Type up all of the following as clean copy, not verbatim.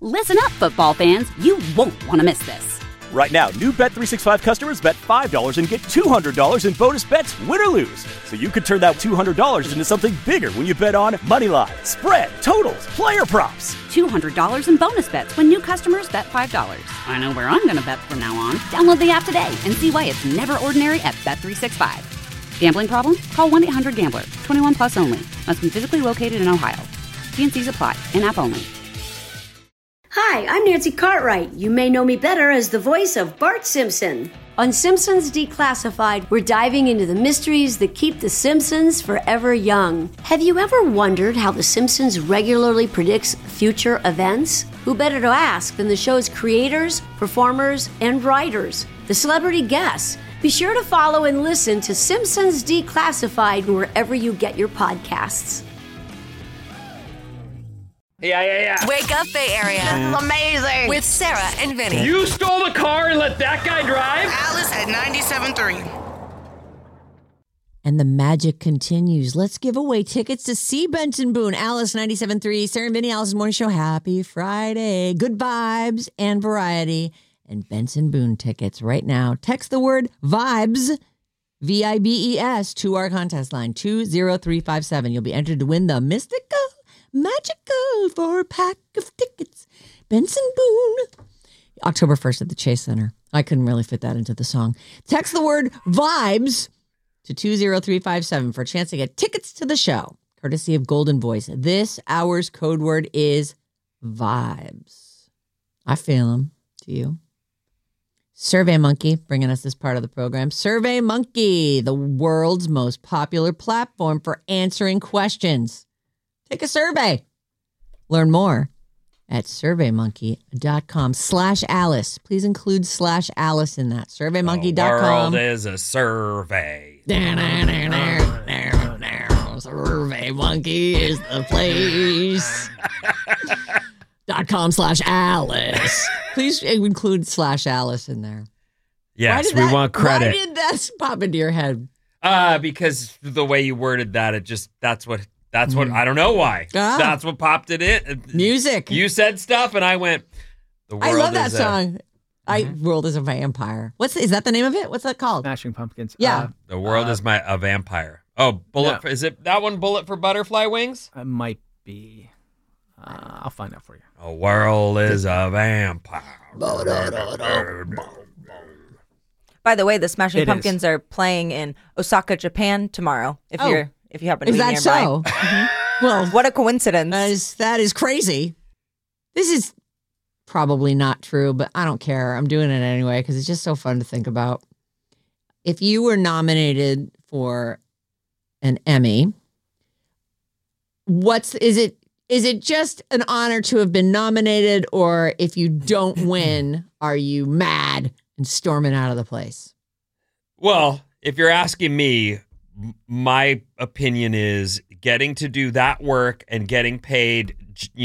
Listen up, football fans. You won't want to miss this. Right now, new Bet365 customers bet $5 and get $200 in bonus bets, win or lose. So you could turn that $200 into something bigger when you bet on money line, spread, totals, player props. $200 in bonus bets when new customers bet $5. I know where I'm going to bet from now on. Download the app today and see why it's never ordinary at Bet365. Gambling problem? Call 1-800-GAMBLER. 21 plus only. Must be physically located in Ohio. T&Cs apply. In-app only. Hi, I'm Nancy Cartwright. You may know me better as the voice of Bart Simpson. On Simpsons Declassified, we're diving into the mysteries that keep the Simpsons forever young. Have you ever wondered how the Simpsons regularly predicts future events? Who better to ask than the show's creators, performers, and writers, the celebrity guests? Be sure to follow and listen to Simpsons Declassified wherever you get your podcasts. Yeah. Wake up, Bay Area. This is amazing. With Sarah and Vinny. You stole the car and let that guy drive? Alice at 97.3. And the magic continues. Let's give away tickets to see Benson Boone, Alice 97.3, Sarah and Vinny, Alice's Morning Show. Happy Friday. Good vibes and variety. And Benson Boone tickets right now. Text the word VIBES, VIBES, to our contest line, 20357. You'll be entered to win the mystical, magical 4-pack of tickets. Benson Boone. October 1st at the Chase Center. I couldn't really fit that into the song. Text the word VIBES to 20357 for a chance to get tickets to the show, courtesy of Golden Voice. This hour's code word is vibes. I feel them. Do you? Survey Monkey bringing us this part of the program. Survey Monkey, the world's most popular platform for answering questions. Take a survey. Learn more at surveymonkey.com/Alice. Please include /Alice in that. Surveymonkey.com. The world is a survey. Survey Monkey is the place. .com/Alice. Please include /Alice in there. Yes, we want credit. Why did that pop into your head? Because the way you worded that, that's what, I don't know why. That's what popped it in. Music. You said stuff and I went, the world I love that is song. World is a vampire. Is that the name of it? What's that called? Smashing Pumpkins. Yeah. The world is a vampire. Oh, Bullet. Is it that one, Bullet for Butterfly Wings? It might be. I'll find out for you. A world is a vampire. By the way, the Smashing Pumpkins are playing in Osaka, Japan tomorrow. If you happen to be nearby. Is that so? Well, what a coincidence! That is crazy. This is probably not true, but I don't care. I'm doing it anyway because it's just so fun to think about. If you were nominated for an Emmy, is it just an honor to have been nominated, or if you don't win, are you mad and storming out of the place? Well, if you're asking me, my opinion is getting to do that work and getting paid,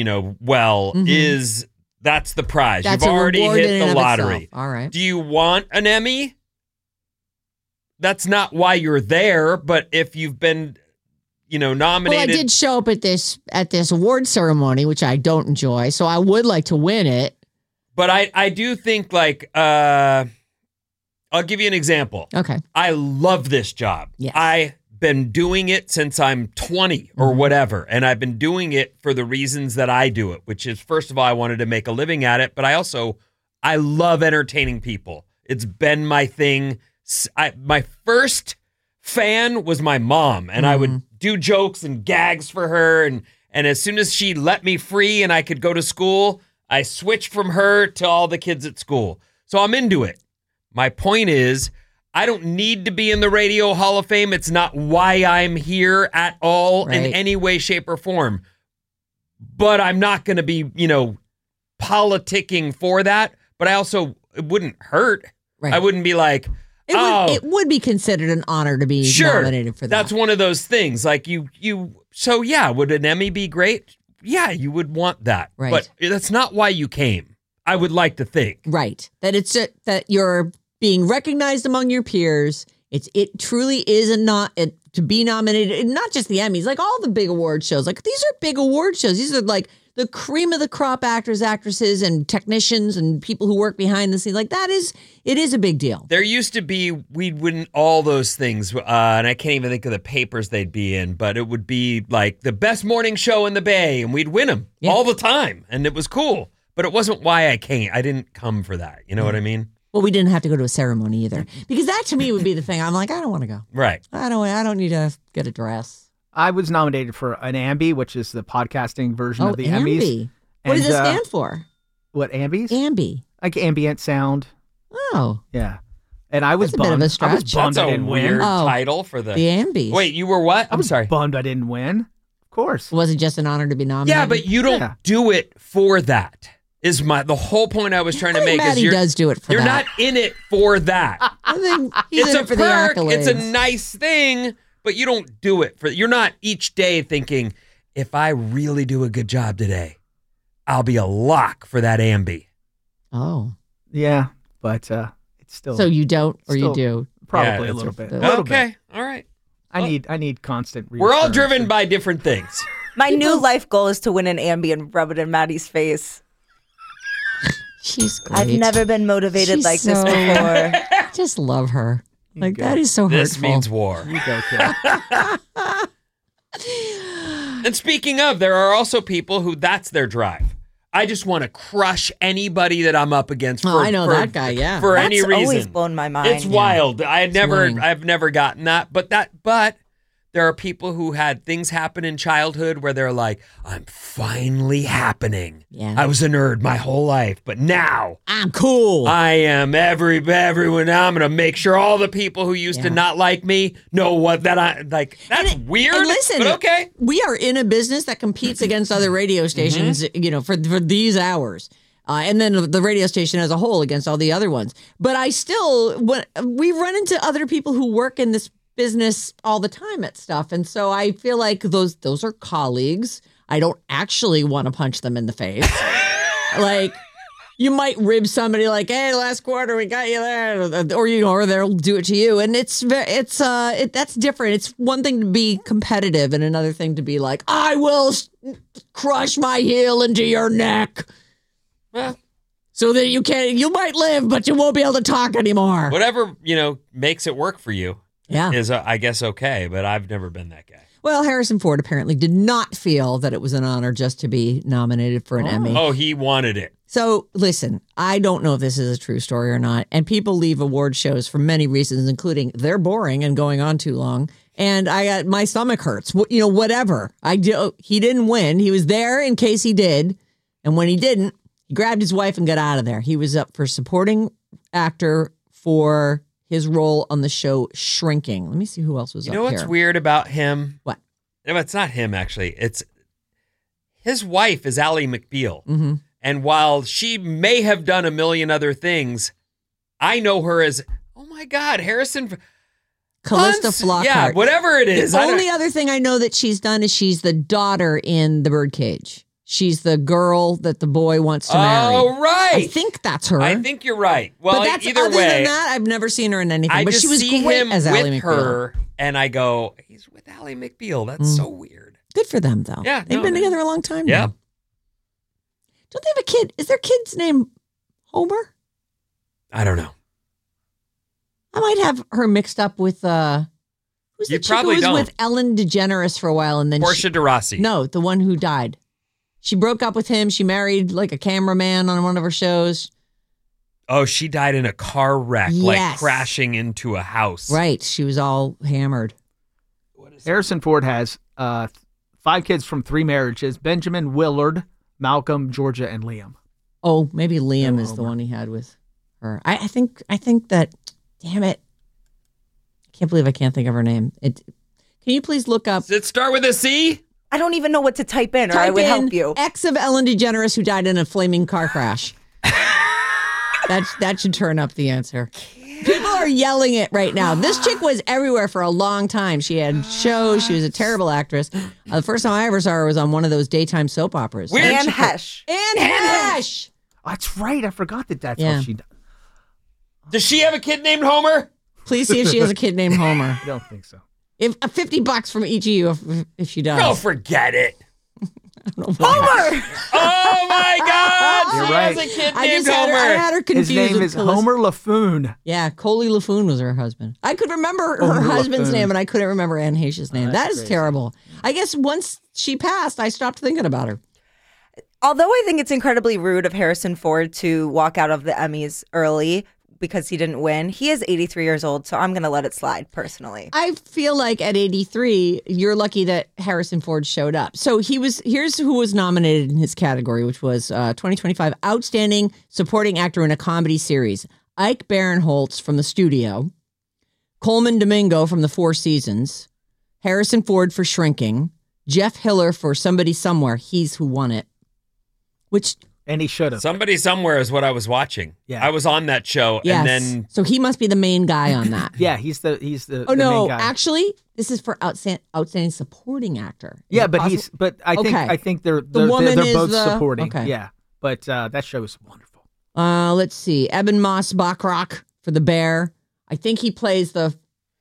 that's the prize. That's You've already hit the lottery. Itself. All right. Do you want an Emmy? That's not why you're there, but if you've been nominated. Well, I did show up at this award ceremony, which I don't enjoy, so I would like to win it. But I do think I'll give you an example. Okay. I love this job. Yes. I've been doing it since I'm 20 or whatever, and I've been doing it for the reasons that I do it, which is, first of all, I wanted to make a living at it, but I love entertaining people. It's been my thing. My first fan was my mom, and I would do jokes and gags for her, and as soon as she let me free and I could go to school, I switched from her to all the kids at school. So I'm into it. My point is, I don't need to be in the Radio Hall of Fame. It's not why I'm here at all in any way, shape, or form. But I'm not going to be, politicking for that. But it wouldn't hurt. Right. I wouldn't be like, it would be considered an honor to be nominated for that. That's one of those things. Like so yeah, would an Emmy be great? Yeah, you would want that. Right. But that's not why you came. I would like to think. Right. That it's that you're being recognized among your peers. It truly is to be nominated, and not just the Emmys, like all the big award shows. Like these are big award shows. These are like the cream of the crop actors, actresses, and technicians and people who work behind the scenes. Like it is a big deal. There used to be, we'd win all those things, and I can't even think of the papers they'd be in, but it would be like the best morning show in the Bay, and we'd win them all the time, and it was cool. But it wasn't why I came. I didn't come for that. You know what I mean? Well, we didn't have to go to a ceremony either, because that to me would be the thing. I'm like, I don't want to go. Right. I don't need to get a dress. I was nominated for an AMBY, which is the podcasting version of the AMBY. Emmys. What does it stand for? What, AMBYs? AMBY. Like ambient sound. Oh. Yeah. And I was That's a bit bummed. of a stretch. I was bummed That's I a didn't weird win. title for the AMBYs. Wait, you were what? I'm sorry. Bummed I didn't win. Of course. Was it just an honor to be nominated? Yeah, but you don't do it for that. Is the whole point I was trying to make? Maddie does do it for you're that. not in it for that. I think he's It's in a it for the perk. accolades. It's a nice thing, but you don't do it for. You're not each day thinking, if I really do a good job today, I'll be a lock for that AMBY. Oh. Yeah, but it's still. So you don't, or you do? Probably Yeah, a little bit. Okay, all right. I need constant. We're all reassurance. driven by different things. My new life goal is to win an AMBY and rub it in Maddie's face. She's great. I've never been motivated She's like this so- before. I just love her. Like, that is so This hurtful. means war. You go, kid. And speaking of, there are also people who that's their drive. I just want to crush anybody that I'm up against. Oh, I know that guy, yeah. For That's any reason. always blown my mind. It's wild. I've annoying. never gotten that. But there are people who had things happen in childhood where they're like, I'm finally happening. Yeah. I was a nerd my whole life, but now I'm cool. I am everyone. Now I'm going to make sure all the people who used to not like me know what that I like. That's weird. And listen, but okay. We are in a business that competes against other radio stations, for these hours. And then the radio station as a whole against all the other ones. But we run into other people who work in this business all the time at stuff. And so I feel like those are colleagues. I don't actually want to punch them in the face. Like, you might rib somebody like, hey, last quarter we got you there, or they'll do it to you. And that's different. It's one thing to be competitive and another thing to be like, I will crush my heel into your neck. Well, so that you might live, but you won't be able to talk anymore. whatever, makes it work for you. Yeah. Is, I guess, okay, but I've never been that guy. Well, Harrison Ford apparently did not feel that it was an honor just to be nominated for an Emmy. Oh, he wanted it. So, listen, I don't know if this is a true story or not. And people leave award shows for many reasons, including they're boring and going on too long. And my stomach hurts, whatever. He didn't win. He was there in case he did. And when he didn't, he grabbed his wife and got out of there. He was up for supporting actor for his role on the show Shrinking. Let me see who else was up here. You know what's weird about him? What? No, it's not him, actually. It's his wife is Ally McBeal. Mm-hmm. And while she may have done a million other things, I know her as, oh my God, Harrison. Callista Hunt's- Flockhart. Yeah, whatever it is. The only other thing I know that she's done is she's the daughter in The Birdcage. She's the girl that the boy wants to marry. Oh, right. I think that's her. I think you're right. Well, but that's either other way, than that, I've never seen her in anything. I but just she was see great him as with Ally McBeal. her, and I go, he's with Ally McBeal. That's so weird. Good for them, though. Yeah, they've been together a long time. Yeah. now. Don't they have a kid? Is their kid's name Homer? I don't know. I might have her mixed up with who's the You chick who probably was don't. with Ellen DeGeneres for a while, and then Portia de Rossi. No, the one who died. She broke up with him. She married like a cameraman on one of her shows. Oh, she died in a car wreck, like Yes. crashing into a house. Right. She was all hammered. Harrison Ford has 5 kids from 3 marriages: Benjamin, Willard, Malcolm, Georgia, and Liam. Oh, maybe Liam is the one he had with her. I think that. Damn it! I can't believe I can't think of her name. Can you please look up? Does it start with a C? I don't even know what to type in, or I would help you. Ex of Ellen DeGeneres who died in a flaming car crash. That should turn up the answer. People are yelling it right now. This chick was everywhere for a long time. She had shows. She was a terrible actress. The first time I ever saw her was on one of those daytime soap operas. Anne Hesh. Anne Hesh. Oh, that's right. I forgot that's Yeah. how she died. Does she have a kid named Homer? Please see if she has a kid named Homer. I don't think so. If $50 from each of you if she does. No, forget it. Homer! Oh my God! You're She right. has a kid I named just had her, I Homer. had her His confused. name with is Calista. Homer LaFoon. Yeah, Coley LaFoon was her husband. I could remember her Homer husband's LaFoon. name, and I couldn't remember Anne Heche's name. That that's is crazy. terrible. I guess once she passed, I stopped thinking about her. Although I think it's incredibly rude of Harrison Ford to walk out of the Emmys early because he didn't win, he is 83 years old, so I'm going to let it slide personally. I feel like at 83, you're lucky that Harrison Ford showed up. So here's who was nominated in his category, which was 2025 Outstanding Supporting Actor in a Comedy Series. Ike Barinholtz from The Studio, Coleman Domingo from The Four Seasons, Harrison Ford for Shrinking, Jeff Hiller for Somebody Somewhere. He's who won it. Which, And he should have. Somebody Somewhere is what I was watching. Yeah. I was on that show, yes. and then So he must be the main guy on that. Yeah, he's the Oh the no! main guy. Actually, this is for outstanding supporting actor. Is Yeah, it but possible? I think they're woman they're is both the- supporting. okay. Yeah, but that show is wonderful. Let's see. Eben Moss Bachrach for The Bear. I think he plays the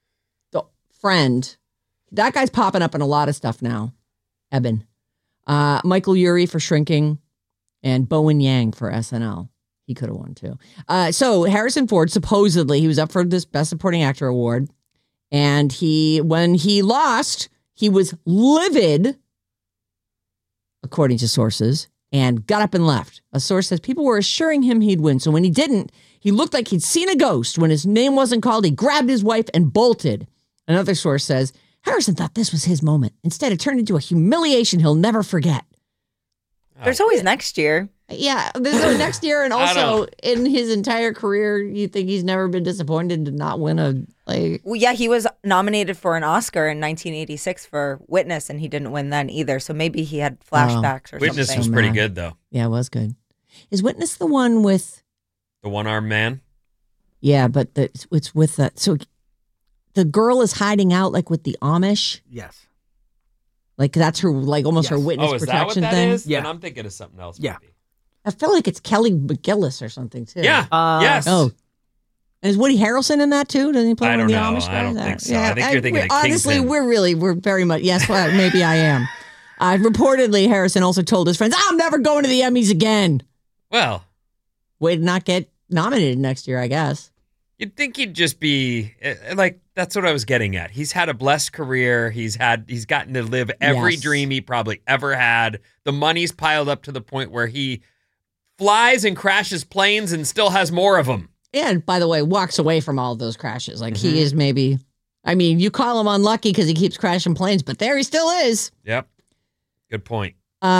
friend. That guy's popping up in a lot of stuff now. Eben. Michael Urie for Shrinking, and Bowen Yang for SNL. He could have won too. So Harrison Ford, supposedly, he was up for this Best Supporting Actor award. And when he lost, he was livid, according to sources, and got up and left. A source says people were assuring him he'd win. So when he didn't, he looked like he'd seen a ghost. When his name wasn't called, he grabbed his wife and bolted. Another source says Harrison thought this was his moment. Instead, it turned into a humiliation he'll never forget. There's always next year. Yeah, there's no next year, and I also don't- in his entire career, you think he's never been disappointed to not win a like. Well, yeah, he was nominated for an Oscar in 1986 for Witness, and he didn't win then either. So maybe he had flashbacks or Witness something. was pretty mad. good, though. Yeah, it was good. Is Witness the one with? The one-armed man. Yeah, but it's with that. So the girl is hiding out like with the Amish. Yes. Like that's her, like almost her Yes. witness Oh, is that what protection that thing. is? Yeah. Then I'm thinking of something else. Yeah. maybe. I feel like it's Kelly McGillis or something too. Yeah. Yes. Oh. And is Woody Harrelson in that too? Doesn't he play I one of don't the know. Amish guys? I don't think so. I think you're thinking of honestly, Kingpin. we're very much, yes, well, maybe I am. Reportedly, Harrison also told his friends, I'm never going to the Emmys again. Well, Way to not get nominated next year, I guess. you'd think he'd just be like, that's what I was getting at. He's had a blessed career. He's gotten to live every Yes. dream he probably ever had. The money's piled up to the point where he flies and crashes planes and still has more of them. And by the way, walks away from all of those crashes. Like Mm-hmm. he is maybe, I mean, you call him unlucky because he keeps crashing planes, but there he still is. Yep. Good point.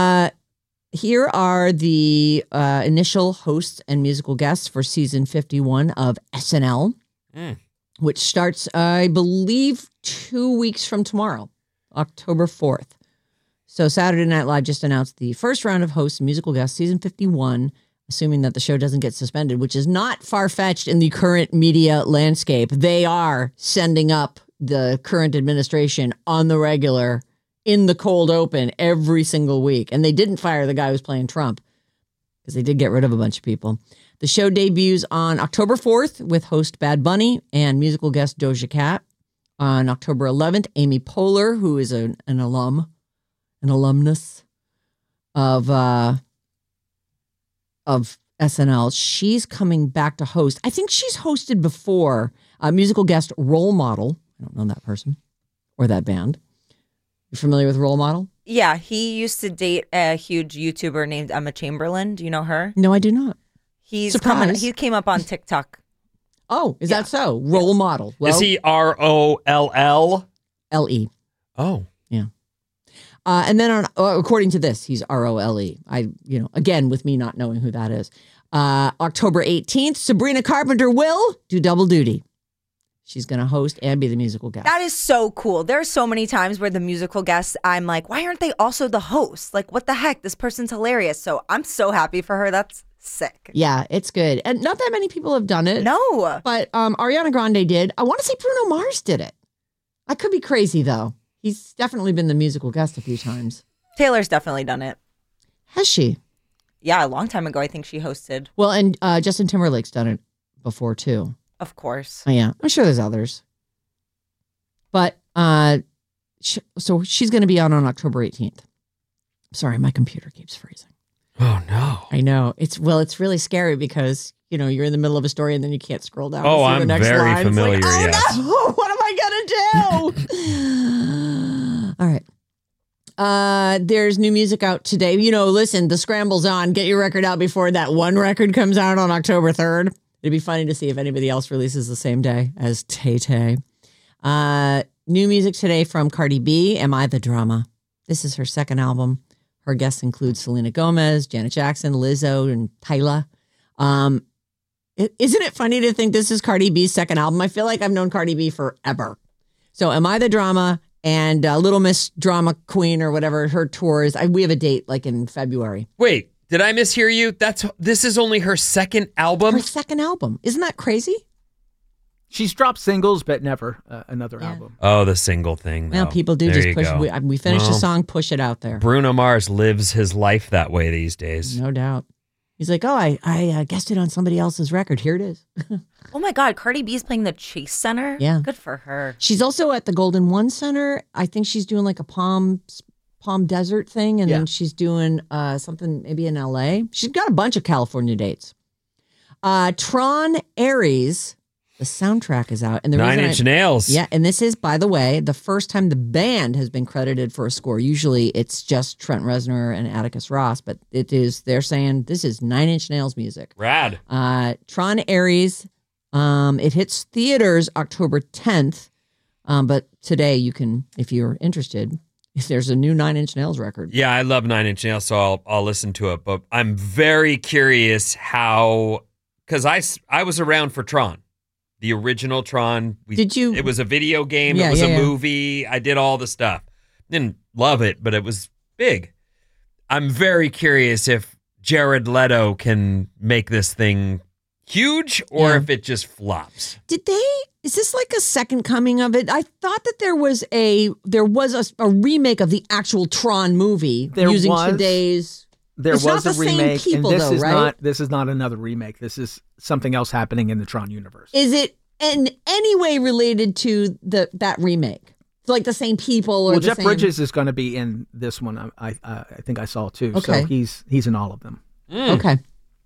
Here are the initial hosts and musical guests for season 51 of SNL, which starts, I believe, 2 weeks from tomorrow, October 4th. So Saturday Night Live just announced the first round of hosts and musical guests, season 51, assuming that the show doesn't get suspended, which is not far-fetched in the current media landscape. They are sending up the current administration on the regular in the cold open every single week. And they didn't fire the guy who's playing Trump because they did get rid of a bunch of people. The show debuts on October 4th with host Bad Bunny and musical guest Doja Cat. On October 11th, Amy Poehler, who is an alumnus of SNL, she's coming back to host. I think she's hosted before. Musical guest Role Model. I don't know that person or that band. You familiar with Role Model? Yeah, he used to date a huge YouTuber named Emma Chamberlain. Do you know her? No, I do not. He came up on TikTok. Oh, is that so? Role Model. Well, Is he ROLL? L-E. Oh. Yeah. And then according to this, he's ROLE. Again, with me not knowing who that is. October 18th, Sabrina Carpenter will do double duty. She's going to host and be the musical guest. That is so cool. There are so many times where the musical guests, I'm like, why aren't they also the hosts? Like, what the heck? This person's hilarious. So I'm so happy for her. That's sick. Yeah, it's good. And not that many people have done it. No. But Ariana Grande did. I want to say Bruno Mars did it. I could be crazy, though. He's definitely been the musical guest a few times. Taylor's definitely done it. Has she? Yeah, a long time ago, I think she hosted. Well, and Justin Timberlake's done it before, too. Of course. Oh, yeah, I'm sure there's others. But so she's going to be on October 18th. Sorry, my computer keeps freezing. Oh no. I know. It's really scary because, you're in the middle of a story and then you can't scroll down. Oh, to see I'm the next very line. familiar, It's like, yes. no, what am I going to do? All right. There's new music out today. Listen, the scramble's on. Get your record out before that one record comes out on October 3rd. It'd be funny to see if anybody else releases the same day as Tay-Tay. New music today from Cardi B, Am I the Drama? This is her second album. Her guests include Selena Gomez, Janet Jackson, Lizzo, and Tyla. Isn't it funny to think this is Cardi B's second album? I feel like I've known Cardi B forever. So Am I the Drama and Little Miss Drama Queen or whatever, her tours. We have a date like in February. Wait, did I mishear you? This is only her second album? Her second album. Isn't that crazy? She's dropped singles, but never another album. Oh, the single thing. Well, people do there just push. We finish a song, push it out there. Bruno Mars lives his life that way these days. No doubt. He's like, I guessed it on somebody else's record. Here it is. Oh my God, Cardi B's playing the Chase Center? Yeah. Good for her. She's also at the Golden One Center. I think she's doing like a Palm Desert thing, and then she's doing something maybe in LA. She's got a bunch of California dates. Tron Ares, the soundtrack is out. And the Nine Inch Nails. Yeah, and this is, by the way, the first time the band has been credited for a score. Usually it's just Trent Reznor and Atticus Ross, but they're saying this is Nine Inch Nails music. Rad. Tron Ares, it hits theaters October 10th, but today you can, if you're interested, if there's a new Nine Inch Nails record. Yeah, I love Nine Inch Nails, so I'll listen to it. But I'm very curious how, because I was around for Tron. The original Tron. Did you? It was a video game. Yeah, it was a yeah. movie. I did all the stuff. Didn't love it, but it was big. I'm very curious if Jared Leto can make this thing huge or if it just flops. Is this like a second coming of it? I thought that there was a remake of the actual Tron movie using today's. There it's was not a the remake, same people, and this though, is right? This is not another remake. This is something else happening in the Tron universe. Is it in any way related to that remake? Like the same people? Or well, the Jeff same... Bridges is going to be in this one. I think I saw too. Okay. So he's in all of them. Okay.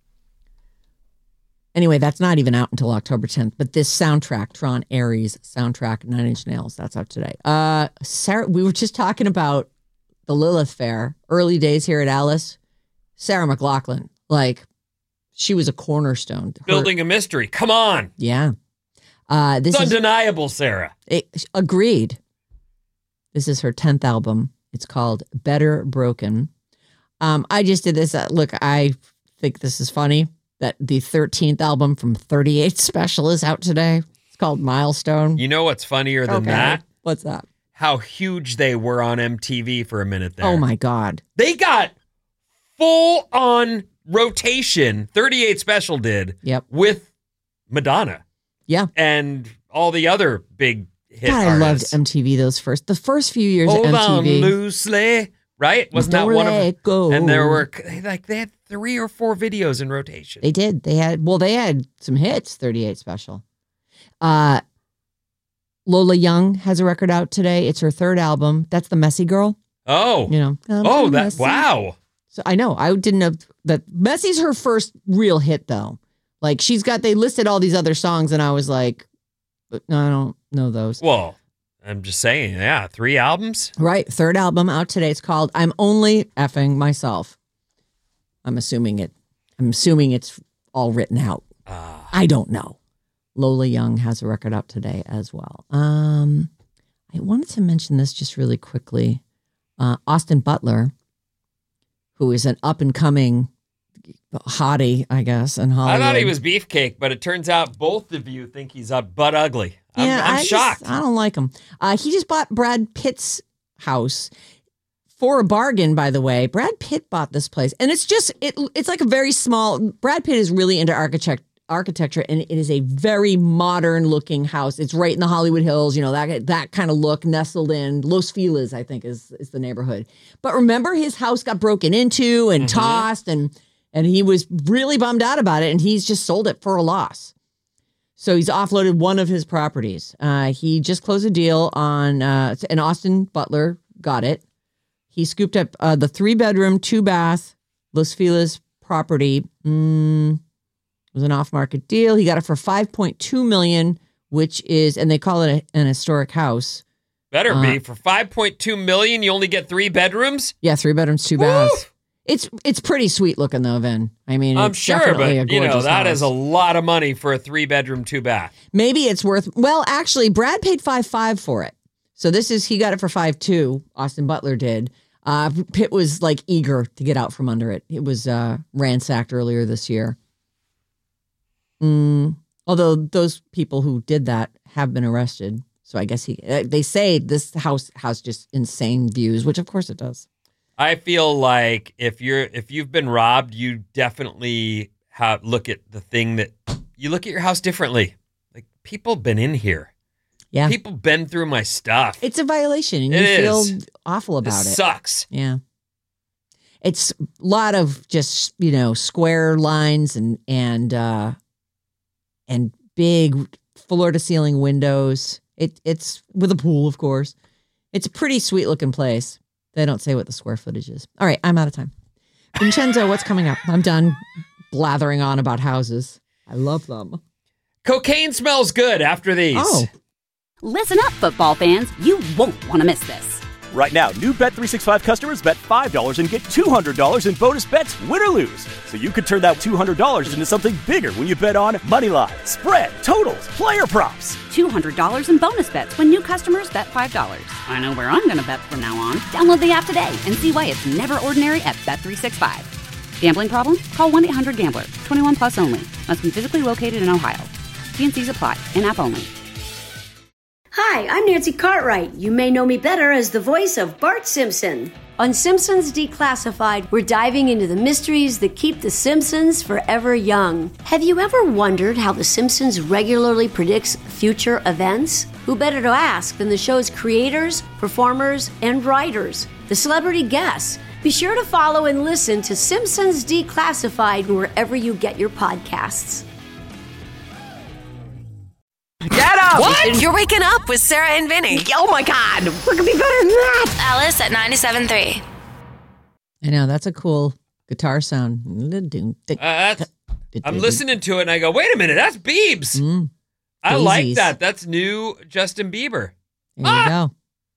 Anyway, that's not even out until October 10th. But this soundtrack, Tron Ares soundtrack, Nine Inch Nails, that's out today. Sarah, we were just talking about the Lilith Fair, early days here at Alice. Sarah McLachlan, she was a cornerstone. Building a mystery. Come on. Yeah. It's undeniable, Sarah. Agreed. This is her 10th album. It's called Better Broken. I just did this. Look, I think this is funny that the 13th album from 38 Special is out today. It's called Milestone. You know what's funnier than that? What's that? How huge they were on MTV for a minute there. Oh, my God. They got full on rotation. 38 Special did. Yep. With Madonna. Yeah. And all the other big hit God, I loved artists. MTV the first few years Hold of on MTV. loosely. Right? Wasn't that Don't one of let them? go. And there were, they had 3 or 4 videos in rotation. They did. They had some hits, 38 Special. Lola Young has a record out today. It's her 3rd album. That's the Messy Girl. Oh. Wow. So I know. I didn't know that Messy's her first real hit though. They listed all these other songs and I was like, no, I don't know those. Well, I'm just saying, 3 albums. Right. 3rd album out today. It's called I'm Only Effing Myself. I'm assuming it's all written out. I don't know. Lola Young has a record out today as well. I wanted to mention this just really quickly. Austin Butler, who is an up-and-coming hottie, I guess, in Hollywood. I thought he was beefcake, but it turns out both of you think he's butt ugly. I'm shocked. I don't like him. He just bought Brad Pitt's house for a bargain, by the way. Brad Pitt bought this place, and it's like a very small. Brad Pitt is really into architecture, and it is a very modern looking house. It's right in the Hollywood Hills, that kind of look, nestled in Los Feliz, I think is the neighborhood. But remember, his house got broken into and tossed, and he was really bummed out about it, and he's just sold it for a loss. So he's offloaded one of his properties. He just closed a deal on, and Austin Butler got it. He scooped up the 3-bedroom, 2-bath Los Feliz property. It was an off-market deal. He got it for $5.2 million, which is, and they call it an historic house. Better be. For $5.2 million, you only get 3 bedrooms? Yeah, 3 bedrooms, 2 baths. It's pretty sweet looking though, Vin. I mean, I'm it's sure, definitely but a gorgeous that house. is a lot of money for a 3-bedroom, 2-bath. Maybe it's worth. Well, actually, Brad paid $5.5 for it. So he got it for $5.2. Austin Butler did. Pitt was like eager to get out from under it. It was ransacked earlier this year. Although those people who did that have been arrested. So I guess they say this house has just insane views, which of course it does. I feel like if you've been robbed, you definitely look at your house differently. Like, people been in here. Yeah. People been through my stuff. It's a violation and you feel awful about it. Sucks. Yeah. It's a lot of just, square lines and big floor to ceiling windows. It's with a pool, of course. It's a pretty sweet looking place. They don't say what the square footage is. All right, I'm out of time. Vincenzo, what's coming up? I'm done blathering on about houses. I love them. Cocaine smells good after these. Oh. Listen up, football fans. You won't want to miss this. Right now, new Bet365 customers bet $5 and get $200 in bonus bets, win or lose. So you could turn that $200 into something bigger when you bet on Moneyline, spread, totals, player props. $200 in bonus bets when new customers bet $5. I know where I'm going to bet from now on. Download the app today and see why it's never ordinary at Bet365. Gambling problem? Call 1-800-GAMBLER. 21 plus only. Must be physically located in Ohio. T&Cs apply. In-app only. Hi, I'm Nancy Cartwright. You may know me better as the voice of Bart Simpson. On Simpsons Declassified, we're diving into the mysteries that keep the Simpsons forever young. Have you ever wondered how the Simpsons regularly predicts future events? Who better to ask than the show's creators, performers, and writers, the celebrity guests? Be sure to follow and listen to Simpsons Declassified wherever you get your podcasts. Get up! What? You're waking up with Sarah and Vinny. Oh my God, we're gonna be better than that. Alice at 97.3. I know, that's a cool guitar sound. I'm listening to it and I go, wait a minute, that's Biebs. I like Daisies. that. That's new Justin Bieber. There you go.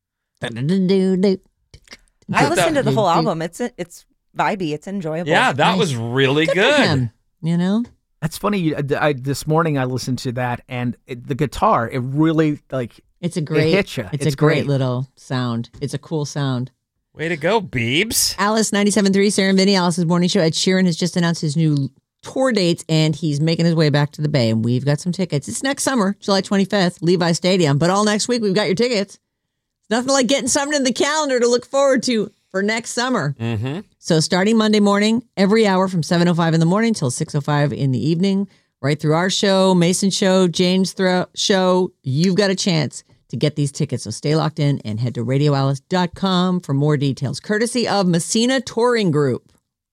I listened to the whole album. It's vibey. It's enjoyable. Yeah, that was really For good. him, That's funny. This morning I listened to that, and the guitar, it really It's a great. it hits you. It's a great little sound. It's a cool sound. Way to go, Biebs. Alice 97.3, Sarah and Vinny, Alice's morning show. Ed Sheeran has just announced his new tour dates, and he's making his way back to the Bay, and we've got some tickets. It's next summer, July 25th, Levi Stadium, but all next week we've got your tickets. It's nothing like getting something in the calendar to look forward to for next summer. Mm-hmm. So starting Monday morning, every hour from 7:05 in the morning till 6:05 in the evening, right through our show, Mason show, James show, you've got a chance to get these tickets. So stay locked in and head to radioalice.com for more details, courtesy of Messina Touring Group.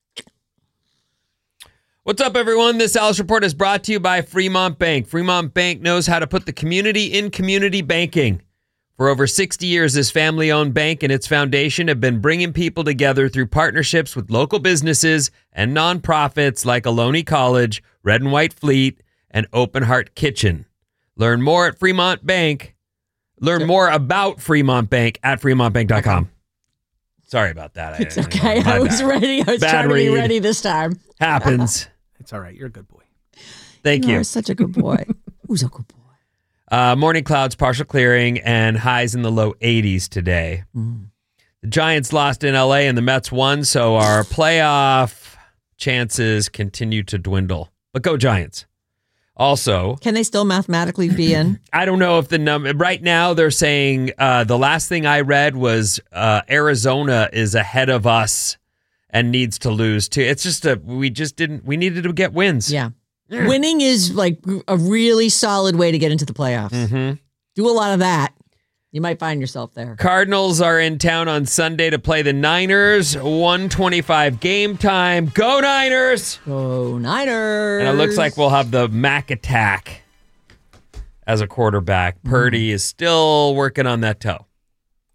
What's up, everyone? This Alice Report is brought to you by Fremont Bank. Fremont Bank knows how to put the community in community banking. For over 60 years, this family-owned bank and its foundation have been bringing people together through partnerships with local businesses and nonprofits like Ohlone College, Red and White Fleet, and Open Heart Kitchen. Learn more at Fremont Bank. Learn more about Fremont Bank at fremontbank.com. Sorry about that. It's okay. I was ready. I was trying to be ready this time. Happens. It's all right. You're a good boy. Thank you. You're such a good boy. Who's a good boy? Morning clouds, partial clearing, and highs in the low 80s today. The Giants lost in LA and the Mets won, so our playoff chances continue to dwindle. But go Giants. Also, Can they still mathematically be in? I don't know if the number right now they're saying the last thing I read was Arizona is ahead of us and needs to lose too. It's just we needed to get wins. Yeah. Winning is like a really solid way to get into the playoffs. Mm-hmm. Do a lot of that. You might find yourself there. Cardinals are in town on Sunday to play the Niners. 1:25 game time. Go Niners! Go Niners! And it looks like we'll have the Mac attack as a quarterback. Purdy is still working on that toe.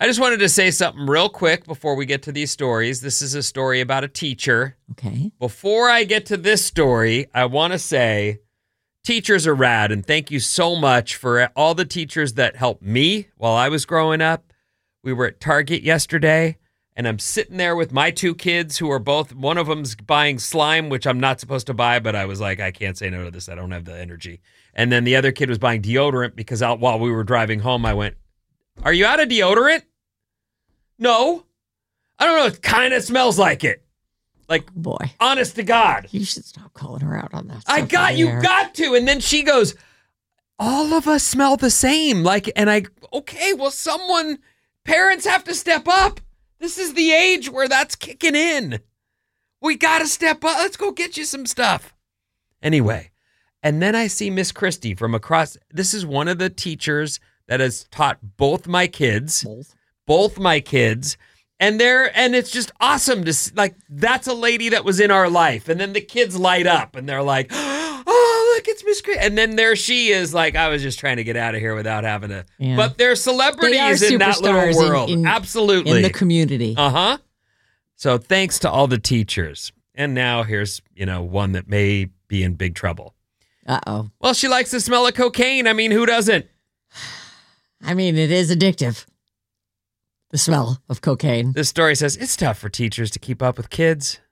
I just wanted to say something real quick before we get to these stories. This is a story about a teacher. Okay. Before I get to this story, I want to say teachers are rad, and thank you so much for all the teachers that helped me while I was growing up. We were at Target yesterday, and I'm sitting there with my two kids who are both, one of them's buying slime, which I'm not supposed to buy, but I was like, I can't say no to this. I don't have the energy. And then the other kid was buying deodorant because while we were driving home, I went, are you out of deodorant? No. I don't know. It kind of smells like it. Like, boy, honest to God. You should stop calling her out on that. I got you got to. And then she goes, all of us smell the same. Okay, well, parents have to step up. This is the age where that's kicking in. We got to step up. Let's go get you some stuff. Anyway, and then I see Miss Christie from across. This is one of the teachers that has taught both my kids. Both my kids. And it's just awesome to that's a lady that was in our life. And then the kids light up and they're like, oh, look, it's Miss Christie. And then there she is, like, I was just trying to get out of here without having to. Yeah. But they're celebrities in that little world. Absolutely. In the community. Uh-huh. So thanks to all the teachers. And now here's, one that may be in big trouble. Uh-oh. Well, she likes the smell of cocaine. I mean, who doesn't? I mean, it is addictive. The smell of cocaine. This story says it's tough for teachers to keep up with kids.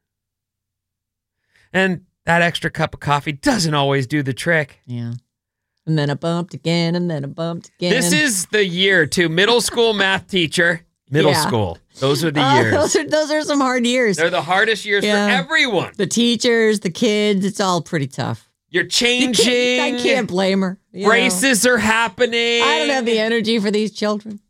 And that extra cup of coffee doesn't always do the trick. Yeah. And then I bumped again, and then I bumped again. This is the year to middle school math teacher. Middle school. Those are the years. Those are some hard years. They're the hardest years for everyone. The teachers, the kids, it's all pretty tough. You're changing. I can't blame her. Races are happening. I don't have the energy for these children.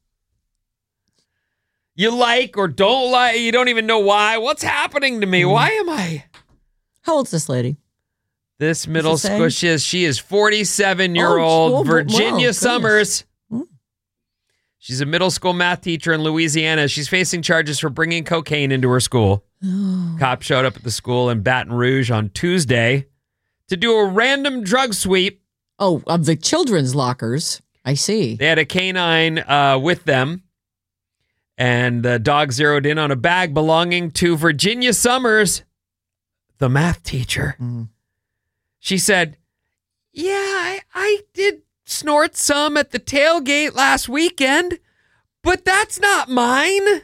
You like or don't like, you don't even know why. What's happening to me? Why am I? How old's this lady? This middle school, she is 47-year-old Virginia Summers. She's a middle school math teacher in Louisiana. She's facing charges for bringing cocaine into her school. Cops showed up at the school in Baton Rouge on Tuesday to do a random drug sweep. Oh, of the children's lockers. I see. They had a canine with them. And the dog zeroed in on a bag belonging to Virginia Summers, the math teacher. She said, yeah, I did snort some at the tailgate last weekend, but that's not mine.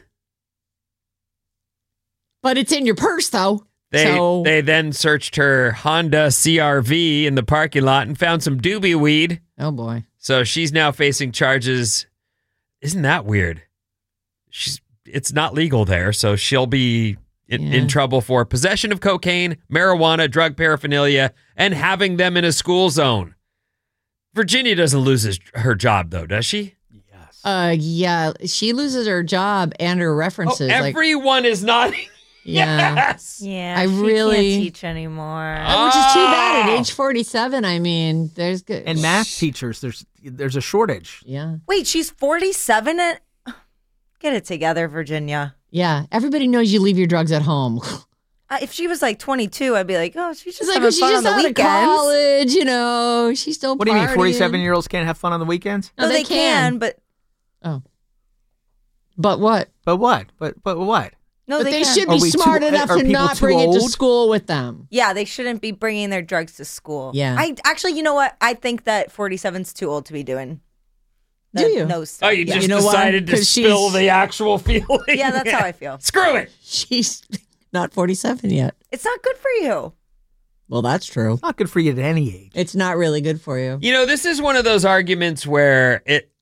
But it's in your purse, though. They then searched her Honda CRV in the parking lot and found some doobie weed. Oh, boy. So she's now facing charges. Isn't that weird? It's not legal there, so she'll be in trouble for possession of cocaine, marijuana, drug paraphernalia, and having them in a school zone. Virginia doesn't lose her job, though, does she? Yes. Yeah, she loses her job and her references. Everyone is nodding. Yeah. Yes. Yeah, she can't teach anymore. Which is too bad at age 47. I mean, there's good. And math teachers, there's a shortage. Yeah. Wait, she's 47 at... Get it together, Virginia. Yeah. Everybody knows you leave your drugs at home. If she was like 22, I'd be like, oh, she's just like, having fun on the weekends. College, she's still What do you mean, 47-year-olds can't have fun on the weekends? No, they can, but... Oh. But what? But what? But what? No, but they should be smart enough to not bring it to school with them. Yeah, they shouldn't be bringing their drugs to school. Yeah. You know what? I think that 47's too old to be doing. Do you? No stuff. Oh, you just decided to spill the actual feeling? Yeah, that's how I feel. Screw it. She's not 47 yet. It's not good for you. Well, that's true. It's not good for you at any age. It's not really good for you. This is one of those arguments where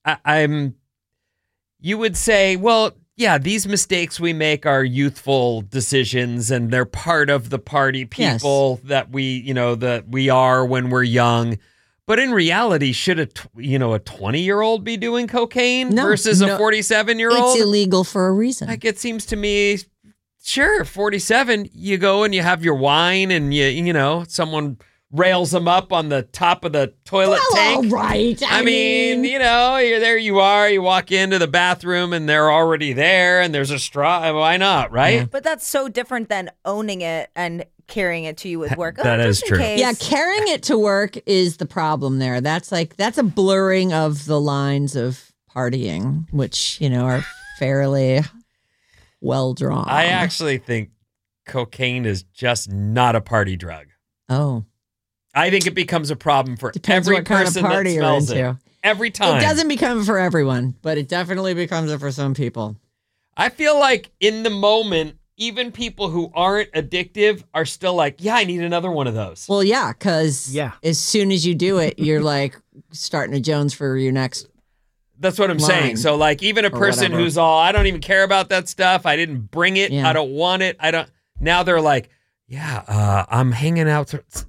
you would say, well, yeah, these mistakes we make are youthful decisions and they're part of the party people that we are when we're young. But in reality, should a 20-year-old be doing cocaine versus a 47-year-old? It's illegal for a reason. Like, it seems to me, sure, 47, you go and you have your wine and someone rails them up on the top of the toilet tank. All right. I mean, you're there, you walk into the bathroom and they're already there and there's a straw. Why not, right? Yeah. But that's so different than owning it and carrying it to you with work. That is true. Yeah, carrying it to work is the problem there. That's a blurring of the lines of partying, which, are fairly well drawn. I actually think cocaine is just not a party drug. Oh. I think it becomes a problem for Depends every what kind of person that party you're smells it. into. Every time. It doesn't become for everyone, but it definitely becomes it for some people. I feel like in the moment, even people who aren't addictive are still like, yeah, I need another one of those. Well, yeah, because as soon as you do it, you're like starting to Jones for your next. That's what I'm saying. So like even a person who's all, I don't even care about that stuff. I didn't bring it. Yeah. I don't want it. Now they're like, I'm hanging out.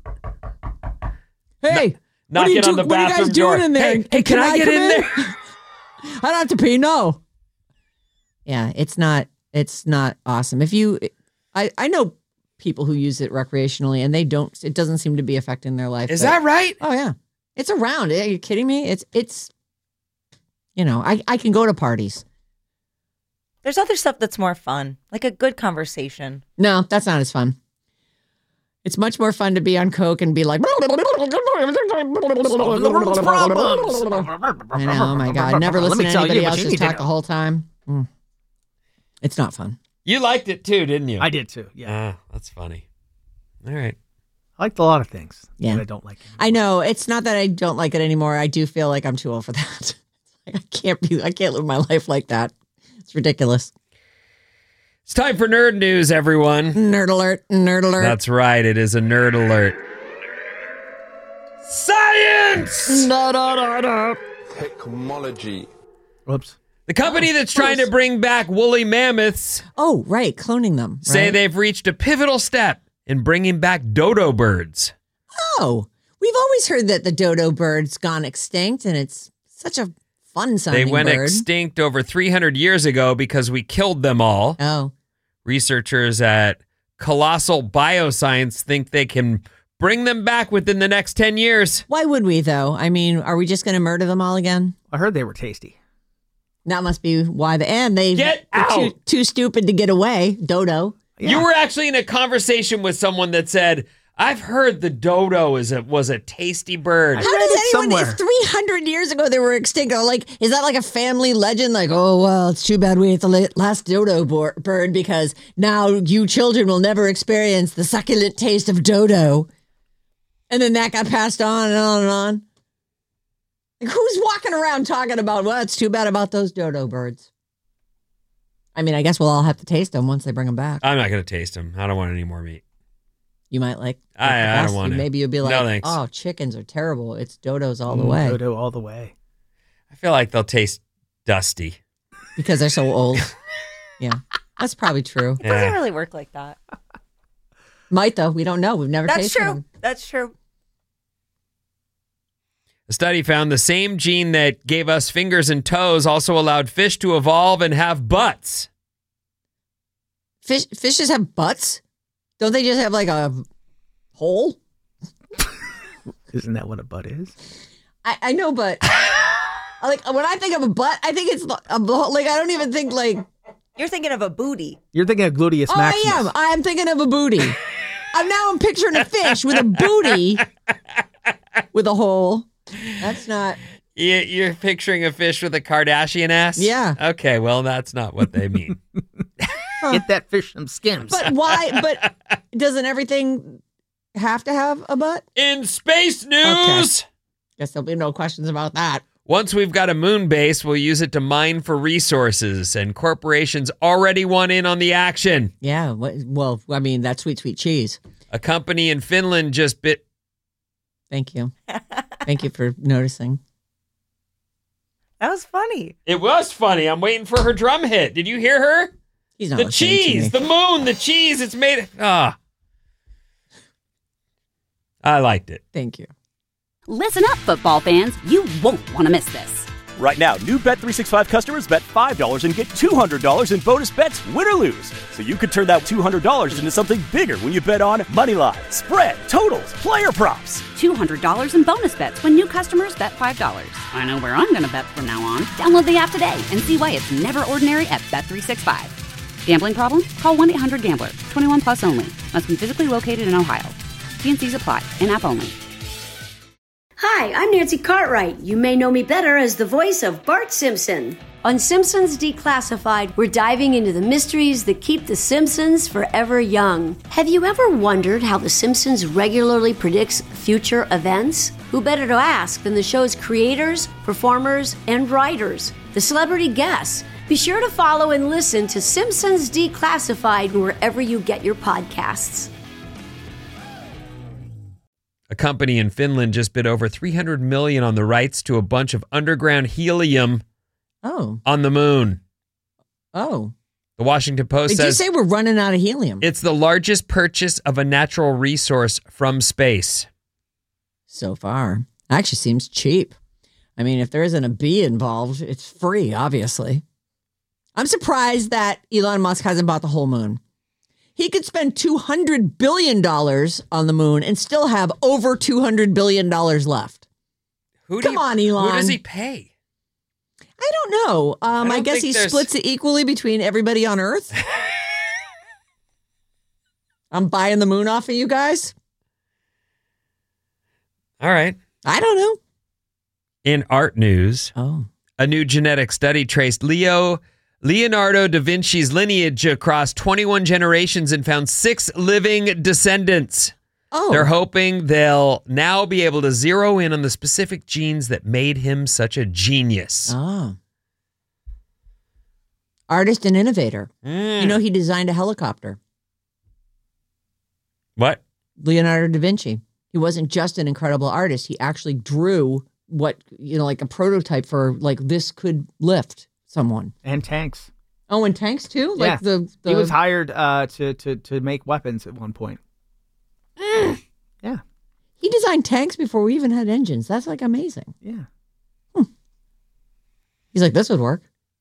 Hey, knocking on the bathroom what are you guys doing door. in there? Hey, can I get in there? I don't have to pee. No. Yeah, it's not awesome. I know people who use it recreationally and it doesn't seem to be affecting their life. Is that right? Oh yeah. It's around. Are you kidding me? It's I can go to parties. There's other stuff that's more fun, like a good conversation. No, that's not as fun. It's much more fun to be on coke and be like, I know, oh my God. Never listen to anybody else just talk the whole time. It's not fun. You liked it too, didn't you? I did too, yeah. That's funny. All right. I liked a lot of things that I don't like anymore. I know. It's not that I don't like it anymore. I do feel like I'm too old for that. I can't live my life like that. It's ridiculous. It's time for nerd news, everyone. Nerd alert. Nerd alert. That's right. It is a nerd alert. Science! Technology. Whoops. The company that's trying to bring back woolly mammoths. Oh, right. Cloning them. Right? Say they've reached a pivotal step in bringing back dodo birds. Oh, we've always heard that the dodo bird's gone extinct, and it's such a fun sounding They went bird. extinct over 300 years ago because we killed them all. Oh. Researchers at Colossal Bioscience think they can bring them back within the next 10 years. Why would we, though? I mean, are we just going to murder them all again? I heard they were tasty. That must be why they're Get out! Too stupid to get away. Dodo. Yeah. You were actually in a conversation with someone that said, I've heard the dodo was a tasty bird. How does anyone, if 300 years ago they were extinct, is that like a family legend? Like, oh, well, it's too bad we ate the last dodo bird because now you children will never experience the succulent taste of dodo. And then that got passed on and on and on. Like, who's walking around talking about, well, it's too bad about those dodo birds? I mean, I guess we'll all have to taste them once they bring them back. I'm not going to taste them. I don't want any more meat. You might like I don't want it. Maybe you'll be like, No, thanks. oh, chickens are terrible. It's dodos all the way. Dodo all the way. I feel like they'll taste dusty. Because they're so old. Yeah, that's probably true. It doesn't really work like that. Might, though. We don't know. We've never That's tasted true. them. That's true. A study found the same gene that gave us fingers and toes also allowed fish to evolve and have butts. Fishes have butts? Don't they just have like a hole? Isn't that what a butt is? I know, but like when I think of a butt, I think it's I don't even think like. You're thinking of a booty. You're thinking of gluteus maximus. I am thinking of a booty. I'm picturing a fish with a booty with a hole. That's not. You're picturing a fish with a Kardashian ass? Yeah. Okay, well, that's not what they mean. Get that fish some skims. But why? But doesn't everything have to have a butt? In space news! Okay. Guess there'll be no questions about that. Once we've got a moon base, we'll use it to mine for resources, and corporations already want in on the action. Yeah, well, I mean, that's sweet, sweet cheese. A company in Finland just bit... Thank you. Thank you for noticing. That was funny. It was funny. I'm waiting for her drum hit. Did you hear her? He's not the listening to cheese, me. the moon, the cheese. It's made. I liked it. Thank you. Listen up, football fans. You won't want to miss this. Right now, new Bet365 customers bet $5 and get $200 in bonus bets, win or lose. So you could turn that $200 into something bigger when you bet on Moneyline, spread, totals, player props. $200 in bonus bets when new customers bet $5. I know where I'm going to bet from now on. Download the app today and see why it's never ordinary at Bet365. Gambling problem? Call 1-800-GAMBLER. 21 plus only. Must be physically located in Ohio. T&Cs apply. In-app only. Hi, I'm Nancy Cartwright. You may know me better as the voice of Bart Simpson. On Simpsons Declassified, we're diving into the mysteries that keep The Simpsons forever young. Have you ever wondered how The Simpsons regularly predicts future events? Who better to ask than the show's creators, performers, and writers, the celebrity guests? Be sure to follow and listen to Simpsons Declassified wherever you get your podcasts. A company in Finland just bid over $300 million on the rights to a bunch of underground helium on the moon. Oh. The Washington Post Did says you say we're running out of helium? it's the largest purchase of a natural resource from space. So far. Actually seems cheap. I mean, if there isn't a bee involved, it's free, obviously. I'm surprised that Elon Musk hasn't bought the whole moon. He could spend $200 billion on the moon and still have over $200 billion left. Come on, Elon. Who does he pay? I don't know. I guess he splits it equally between everybody on Earth. I'm buying the moon off of you guys. All right. I don't know. In art news, a new genetic study traced Leonardo da Vinci's lineage across 21 generations and found 6 living descendants. They're hoping they'll now be able to zero in on the specific genes that made him such a genius. Artist and innovator. You know, he designed a helicopter. What? Leonardo da Vinci. He wasn't just an incredible artist. He actually drew what, like a prototype for, like, this could lift someone. And tanks. Oh, and tanks too? Yeah. Like the He was hired to make weapons at one point. Yeah. He designed tanks before we even had engines. That's like amazing. Yeah. He's like, this would work.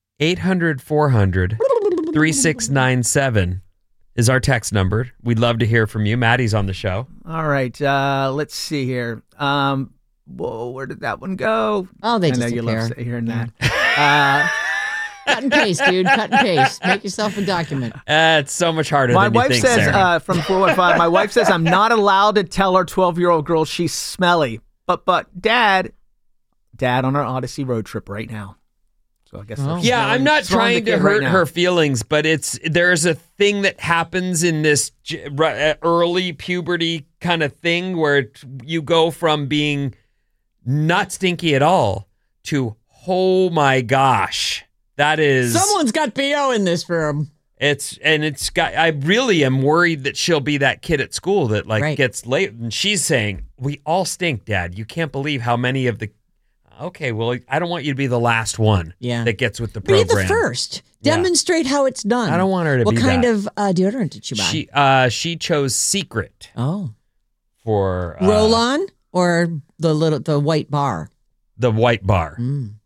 800-400-3697 is our text number. We'd love to hear from you. Maddie's on the show. All right. Let's see here. Whoa, where did that one go? Oh, they I just know you don't care. love hearing that. Cut and paste, dude. Cut and paste. Make yourself a document. It's so much harder My than you wife think, says, Sarah. from 415, my wife says I'm not allowed to tell our 12-year-old girl she's smelly. But Dad on our Odyssey road trip right now. So I guess Yeah, I'm not trying to hurt her feelings, but there's a thing that happens in this early puberty kind of thing where you go from being not stinky at all to, oh my gosh, that is... Someone's got BO in this room. I really am worried that she'll be that kid at school that gets late. And she's saying, we all stink, Dad. You can't believe how many of the... Okay, well, I don't want you to be the last one that gets with the program. Be the first. Demonstrate how it's done. I don't want her to be What kind of deodorant did you buy? She chose Secret. For... Roll-on or the white bar? The white bar.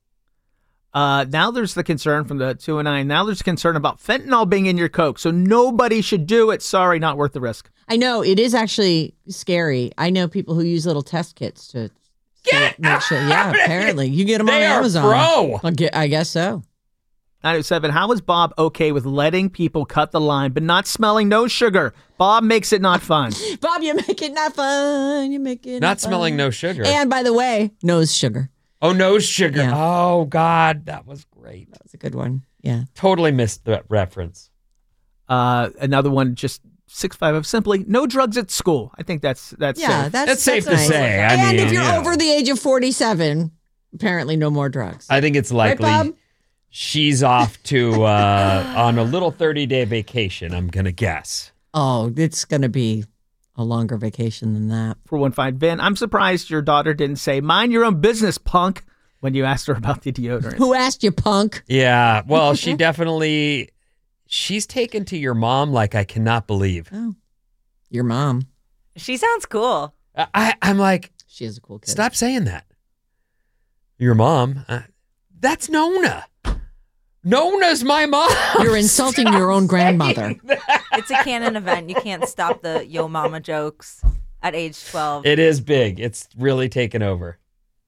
Now there's the concern from the 209. Now there's concern about fentanyl being in your Coke. So nobody should do it. Sorry, not worth the risk. I know. It is actually scary. I know people who use little test kits to make sure. Yeah, apparently. You get them on Amazon. Pro. I guess so. 907, how is Bob okay with letting people cut the line but not smelling no sugar? Bob makes it not fun. Bob, you make it not fun. You make it Not fun. smelling no sugar. And by the way, nose sugar. Oh, nose sugar. Yeah. Oh, God. That was great. That was a good one. Yeah. Totally missed that reference. Another one, just 650, simply no drugs at school. I think that's Yeah, safe. That's safe to nice. say. I And mean, if you're you know. over the age of 47, apparently no more drugs. I think it's likely Right, Bob? she's off to on a little 30-day vacation, I'm going to guess. Oh, it's going to be a longer vacation than that. 415, Vin, I'm surprised your daughter didn't say, mind your own business, punk, when you asked her about the deodorant. Who asked you, punk? Yeah, well, she definitely... She's taken to your mom like I cannot believe. Oh, your mom. She sounds cool. I'm like... She is a cool kid. Stop saying that. Your mom? That's Nona. Nona's my mom. You're insulting your own grandmother. It's a canon event. You can't stop the yo mama jokes at age 12. It is big. It's really taken over.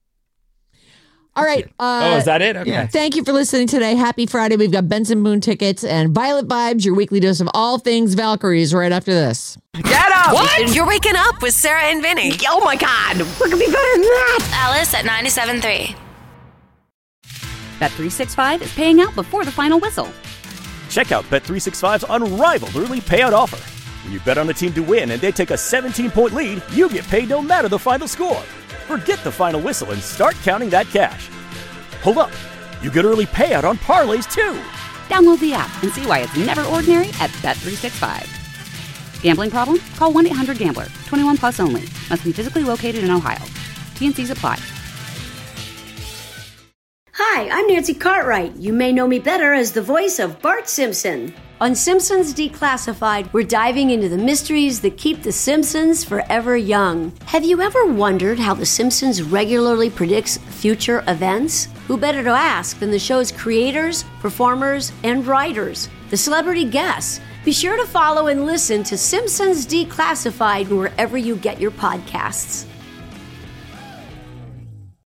All right. Is that it? Okay. Yeah. Thank you for listening today. Happy Friday. We've got Benson Boone tickets and Violet Vibes, your weekly dose of all things Valkyries, right after this. Get up! What? You're waking up with Sarah and Vinny. Oh my God! What could be better than that? Alice at 97.3. Bet365 is paying out before the final whistle. Check out Bet365's unrivaled early payout offer. When you bet on a team to win and they take a 17-point lead, you get paid no matter the final score. Forget the final whistle and start counting that cash. Hold up. You get early payout on parlays, too. Download the app and see why it's never ordinary at Bet365. Gambling problem? Call 1-800-GAMBLER. 21 plus only. Must be physically located in Ohio. T&Cs apply. Hi, I'm Nancy Cartwright. You may know me better as the voice of Bart Simpson. On Simpsons Declassified, we're diving into the mysteries that keep the Simpsons forever young. Have you ever wondered how the Simpsons regularly predicts future events? Who better to ask than the show's creators, performers, and writers, the celebrity guests? Be sure to follow and listen to Simpsons Declassified wherever you get your podcasts.